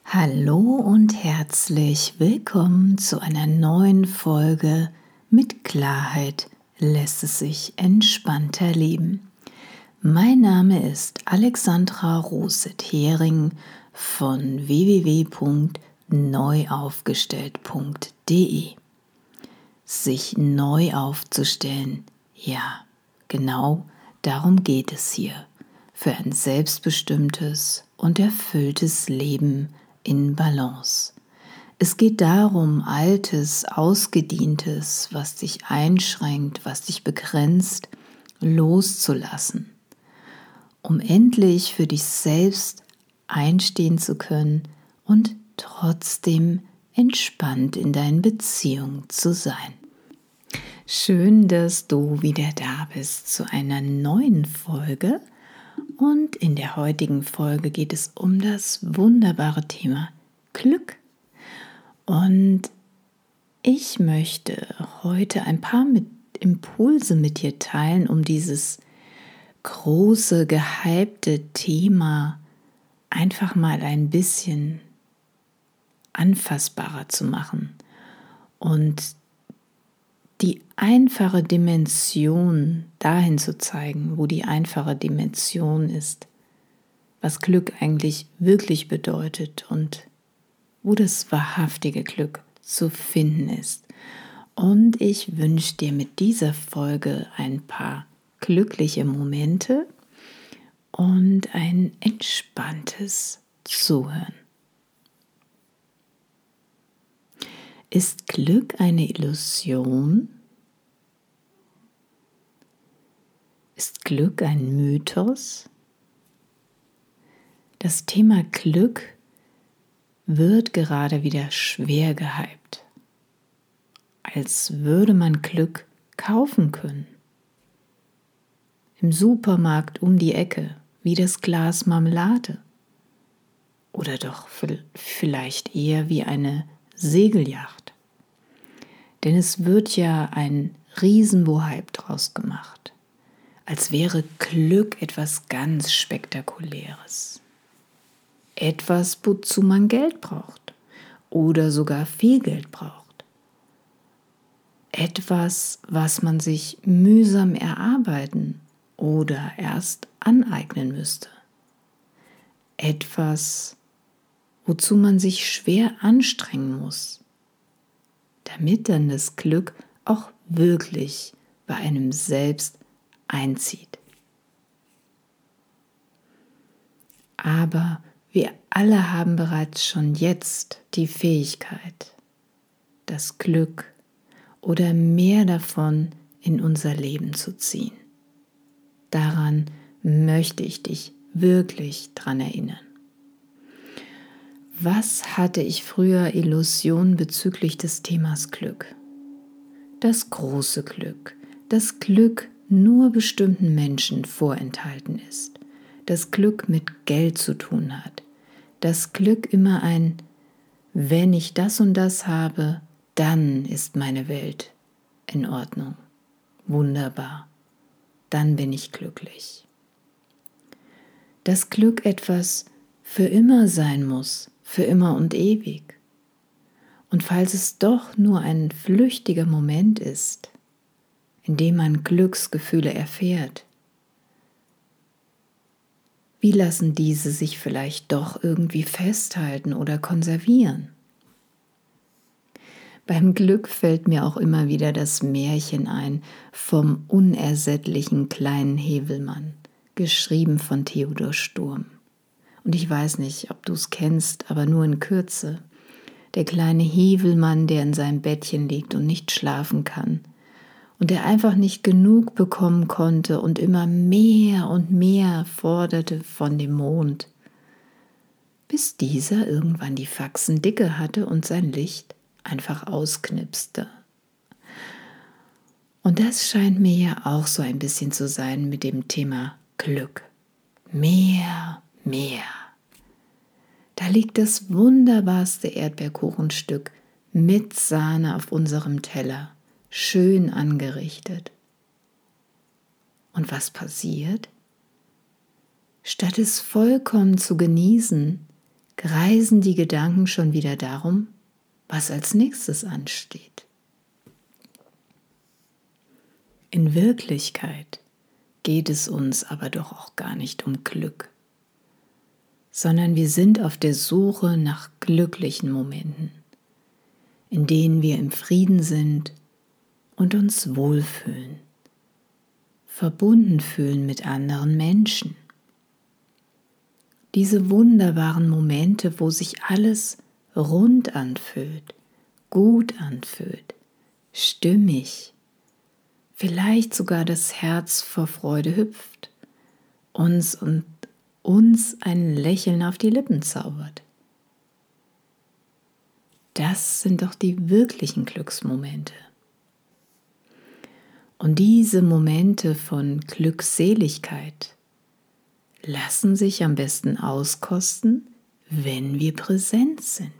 Hallo und herzlich willkommen zu einer neuen Folge mit Klarheit lässt es sich entspannter leben. Mein Name ist Alexandra Roset-Hering von www.neuaufgestellt.de. Sich neu aufzustellen, ja, genau darum geht es hier, für ein selbstbestimmtes und erfülltes Leben in Balance. Es geht darum, Altes, Ausgedientes, was dich einschränkt, was dich begrenzt, loszulassen, um endlich für dich selbst einstehen zu können und trotzdem entspannt in deinen Beziehungen zu sein. Schön, dass du wieder da bist zu einer neuen Folge. Und in der heutigen Folge geht es um das wunderbare Thema Glück. Und ich möchte heute ein paar Impulse mit dir teilen, um dieses große, gehypte Thema einfach mal ein bisschen anfassbarer zu machen und die einfache Dimension dahin zu zeigen, wo die einfache Dimension ist, was Glück eigentlich wirklich bedeutet und wo das wahrhaftige Glück zu finden ist. Und ich wünsche dir mit dieser Folge ein paar glückliche Momente und ein entspanntes Zuhören. Ist Glück eine Illusion? Ist Glück ein Mythos? Das Thema Glück wird gerade wieder schwer gehypt, als würde man Glück kaufen können. Im Supermarkt um die Ecke, wie das Glas Marmelade. Oder doch vielleicht eher wie eine Segelyacht. Denn es wird ja ein Riesenbohype draus gemacht, als wäre Glück etwas ganz Spektakuläres. Etwas, wozu man Geld braucht oder sogar viel Geld braucht. Etwas, was man sich mühsam erarbeiten oder erst aneignen müsste. Etwas, wozu man sich schwer anstrengen muss, damit dann das Glück auch wirklich bei einem selbst einzieht. Aber wir alle haben bereits schon jetzt die Fähigkeit, das Glück oder mehr davon in unser Leben zu ziehen. Daran möchte ich dich wirklich dran erinnern. Was hatte ich früher Illusionen bezüglich des Themas Glück? Das große Glück, das Glück nur bestimmten Menschen vorenthalten ist, das Glück mit Geld zu tun hat, das Glück immer ein, wenn ich das und das habe, dann ist meine Welt in Ordnung, wunderbar, dann bin ich glücklich. Das Glück etwas für immer sein muss, für immer und ewig. Und falls es doch nur ein flüchtiger Moment ist, in dem man Glücksgefühle erfährt, wie lassen diese sich vielleicht doch irgendwie festhalten oder konservieren? Beim Glück fällt mir auch immer wieder das Märchen ein vom unersättlichen kleinen Häwelmann, geschrieben von Theodor Sturm. Und ich weiß nicht, ob du es kennst, aber nur in Kürze. Der kleine Häwelmann, der in seinem Bettchen liegt und nicht schlafen kann und der einfach nicht genug bekommen konnte und immer mehr und mehr forderte von dem Mond, bis dieser irgendwann die Faxen dicke hatte und sein Licht einfach ausknipste. Und das scheint mir ja auch so ein bisschen zu sein mit dem Thema Glück. Mehr. Da liegt das wunderbarste Erdbeerkuchenstück mit Sahne auf unserem Teller, schön angerichtet. Und was passiert? Statt es vollkommen zu genießen, kreisen die Gedanken schon wieder darum, was als nächstes ansteht. In Wirklichkeit geht es uns aber doch auch gar nicht um Glück, sondern wir sind auf der Suche nach glücklichen Momenten, in denen wir im Frieden sind und uns wohlfühlen, verbunden fühlen mit anderen Menschen. Diese wunderbaren Momente, wo sich alles rund anfühlt, gut anfühlt, stimmig, vielleicht sogar das Herz vor Freude hüpft, uns ein Lächeln auf die Lippen zaubert. Das sind doch die wirklichen Glücksmomente. Und diese Momente von Glückseligkeit lassen sich am besten auskosten, wenn wir präsent sind.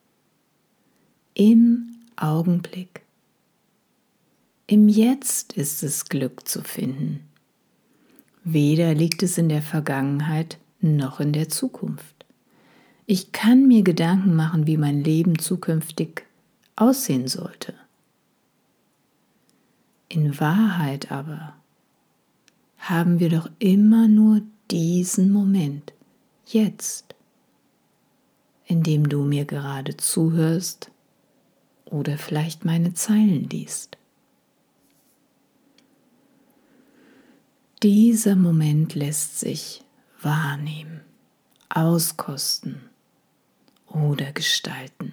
Im Augenblick. Im Jetzt ist es Glück zu finden. Weder liegt es in der Vergangenheit noch in der Zukunft. Ich kann mir Gedanken machen, wie mein Leben zukünftig aussehen sollte. In Wahrheit aber haben wir doch immer nur diesen Moment, jetzt, in dem du mir gerade zuhörst oder vielleicht meine Zeilen liest. Dieser Moment lässt sich wahrnehmen, auskosten oder gestalten.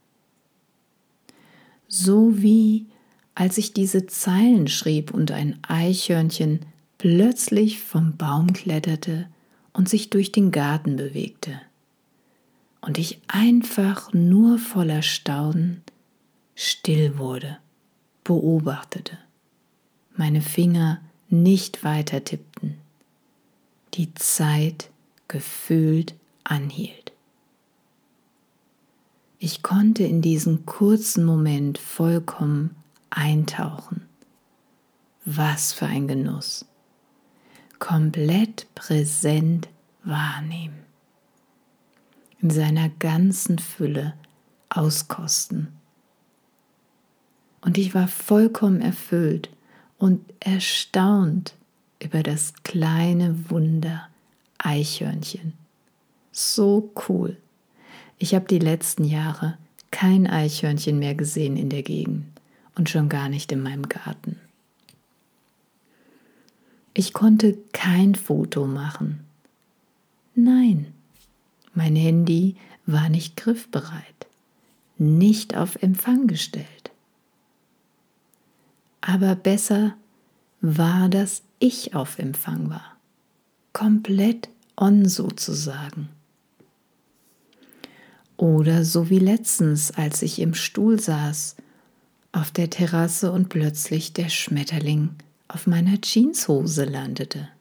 So wie als ich diese Zeilen schrieb und ein Eichhörnchen plötzlich vom Baum kletterte und sich durch den Garten bewegte. Und ich einfach nur voller Staunen still wurde, beobachtete, meine Finger nicht weiter tippten, die Zeit gefühlt anhielt. Ich konnte in diesen kurzen Moment vollkommen eintauchen. Was für ein Genuss! Komplett präsent wahrnehmen, in seiner ganzen Fülle auskosten. Und ich war vollkommen erfüllt und erstaunt über das kleine Wunder Eichhörnchen. So cool. Ich habe die letzten Jahre kein Eichhörnchen mehr gesehen in der Gegend und schon gar nicht in meinem Garten. Ich konnte kein Foto machen. Nein, mein Handy war nicht griffbereit, nicht auf Empfang gestellt. Aber besser war, dass ich auf Empfang war, komplett on sozusagen. Oder so wie letztens, als ich im Stuhl saß, auf der Terrasse und plötzlich der Schmetterling auf meiner Jeanshose landete.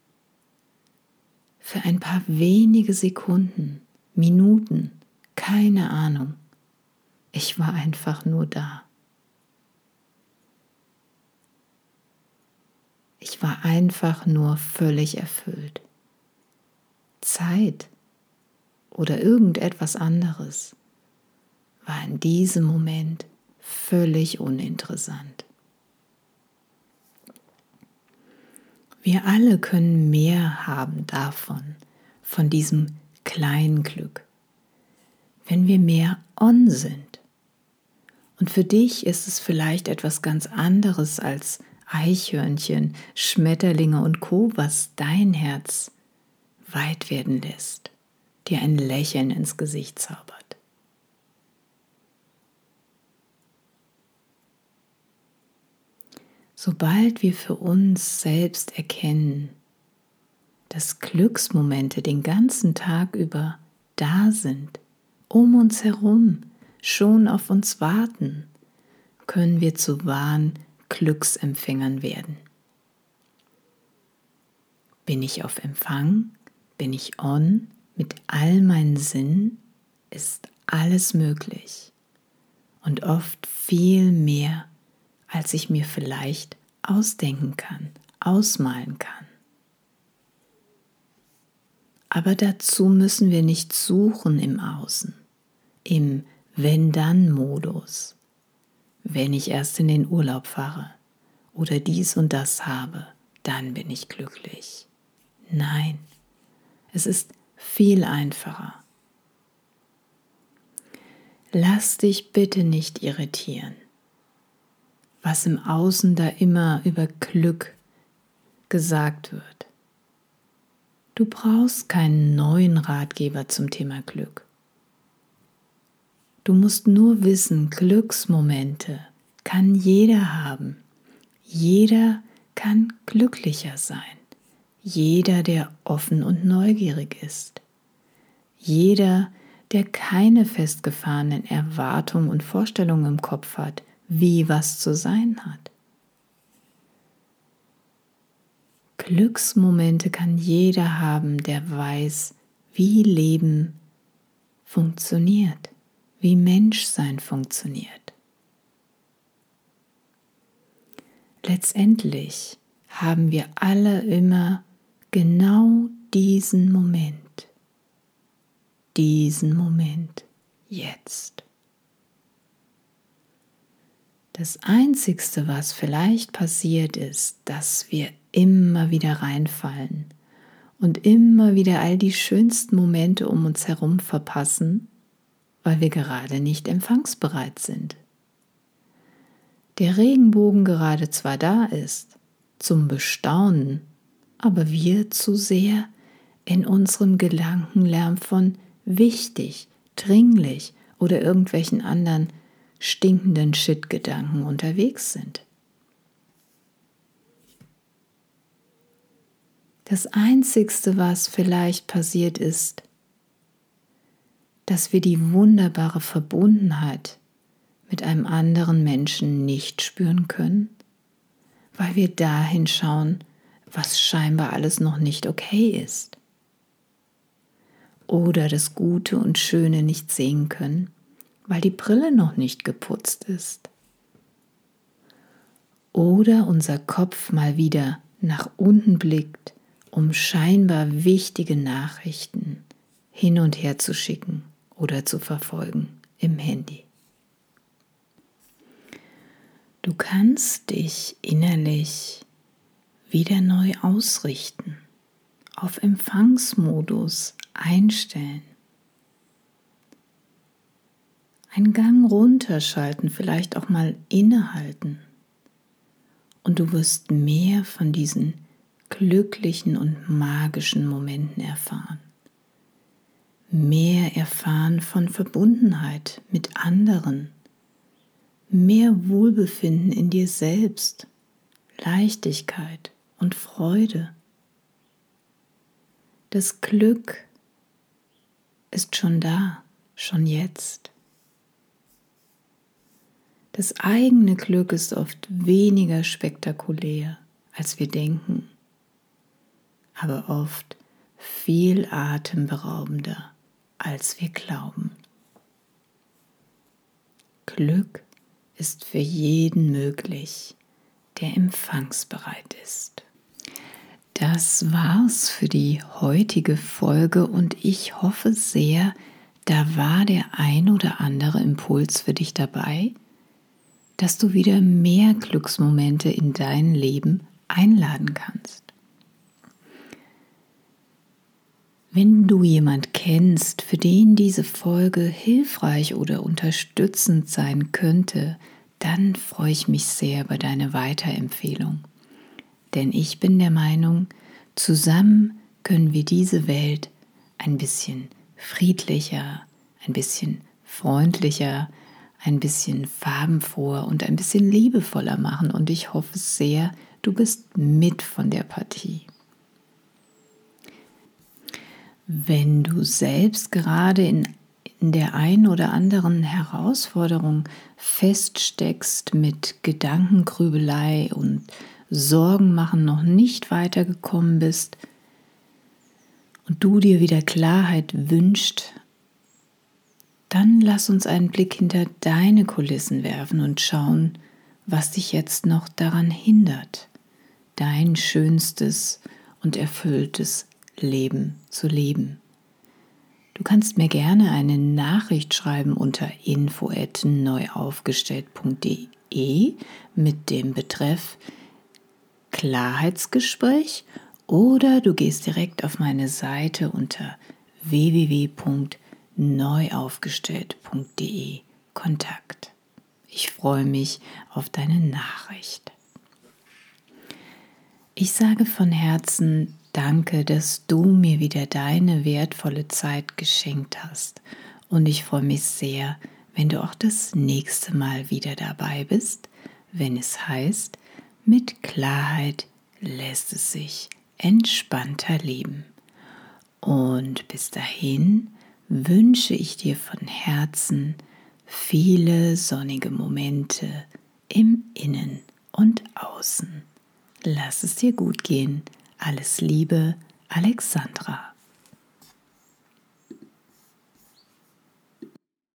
Für ein paar wenige Sekunden, Minuten, keine Ahnung. Ich war einfach nur da. Ich war einfach nur völlig erfüllt. Zeit oder irgendetwas anderes war in diesem Moment völlig uninteressant. Wir alle können mehr haben davon, von diesem kleinen Glück, wenn wir mehr on sind. Und für dich ist es vielleicht etwas ganz anderes als Eichhörnchen, Schmetterlinge und Co., was dein Herz weit werden lässt, dir ein Lächeln ins Gesicht zaubert. Sobald wir für uns selbst erkennen, dass Glücksmomente den ganzen Tag über da sind, um uns herum, schon auf uns warten, können wir zu wahren Glücksempfängern werden. Bin ich auf Empfang? Bin ich on? Mit all meinen Sinnen ist alles möglich und oft viel mehr, als ich mir vielleicht ausdenken kann, ausmalen kann. Aber dazu müssen wir nicht suchen im Außen, im Wenn-Dann-Modus. Wenn ich erst in den Urlaub fahre oder dies und das habe, dann bin ich glücklich. Nein, es ist viel einfacher. Lass dich bitte nicht irritieren, was im Außen da immer über Glück gesagt wird. Du brauchst keinen neuen Ratgeber zum Thema Glück. Du musst nur wissen, Glücksmomente kann jeder haben. Jeder kann glücklicher sein. Jeder, der offen und neugierig ist. Jeder, der keine festgefahrenen Erwartungen und Vorstellungen im Kopf hat, wie was zu sein hat. Glücksmomente kann jeder haben, der weiß, wie Leben funktioniert, wie Menschsein funktioniert. Letztendlich haben wir alle immer genau diesen Moment jetzt. Das Einzigste, was vielleicht passiert ist, dass wir immer wieder reinfallen und immer wieder all die schönsten Momente um uns herum verpassen, weil wir gerade nicht empfangsbereit sind. Der Regenbogen gerade zwar da ist, zum Bestaunen, aber wir zu sehr in unserem Gedankenlärm von wichtig, dringlich oder irgendwelchen anderen stinkenden Shit-Gedanken unterwegs sind. Das Einzigste, was vielleicht passiert ist, dass wir die wunderbare Verbundenheit mit einem anderen Menschen nicht spüren können, weil wir dahin schauen, was scheinbar alles noch nicht okay ist. Oder das Gute und Schöne nicht sehen können, weil die Brille noch nicht geputzt ist. Oder unser Kopf mal wieder nach unten blickt, um scheinbar wichtige Nachrichten hin und her zu schicken oder zu verfolgen im Handy. Du kannst dich innerlich wieder neu ausrichten, auf Empfangsmodus einstellen. Einen Gang runterschalten, vielleicht auch mal innehalten. Und du wirst mehr von diesen glücklichen und magischen Momenten erfahren. Mehr erfahren von Verbundenheit mit anderen. Mehr Wohlbefinden in dir selbst, Leichtigkeit und Freude. Das Glück ist schon da, schon jetzt. Das eigene Glück ist oft weniger spektakulär, als wir denken, aber oft viel atemberaubender, als wir glauben. Glück ist für jeden möglich, der empfangsbereit ist. Das war's für die heutige Folge und ich hoffe sehr, da war der ein oder andere Impuls für dich dabei, dass du wieder mehr Glücksmomente in dein Leben einladen kannst. Wenn du jemand kennst, für den diese Folge hilfreich oder unterstützend sein könnte, dann freue ich mich sehr über deine Weiterempfehlung. Denn ich bin der Meinung, zusammen können wir diese Welt ein bisschen friedlicher, ein bisschen freundlicher, ein bisschen farbenfroher und ein bisschen liebevoller machen. Und ich hoffe sehr, du bist mit von der Partie. Wenn du selbst gerade in der ein oder anderen Herausforderung feststeckst, mit Gedankengrübelei und Sorgen machen noch nicht weitergekommen bist und du dir wieder Klarheit wünschst, dann lass uns einen Blick hinter deine Kulissen werfen und schauen, was dich jetzt noch daran hindert, dein schönstes und erfülltes Leben zu leben. Du kannst mir gerne eine Nachricht schreiben unter info@neuaufgestellt.de mit dem Betreff Klarheitsgespräch oder du gehst direkt auf meine Seite unter www.neuaufgestellt.de Kontakt. Ich freue mich auf deine Nachricht. Ich sage von Herzen Danke, dass du mir wieder deine wertvolle Zeit geschenkt hast. Und ich freue mich sehr, wenn du auch das nächste Mal wieder dabei bist, wenn es heißt, mit Klarheit lässt es sich entspannter leben. Und bis dahin wünsche ich dir von Herzen viele sonnige Momente im Innen und Außen. Lass es dir gut gehen. Alles Liebe, Alexandra.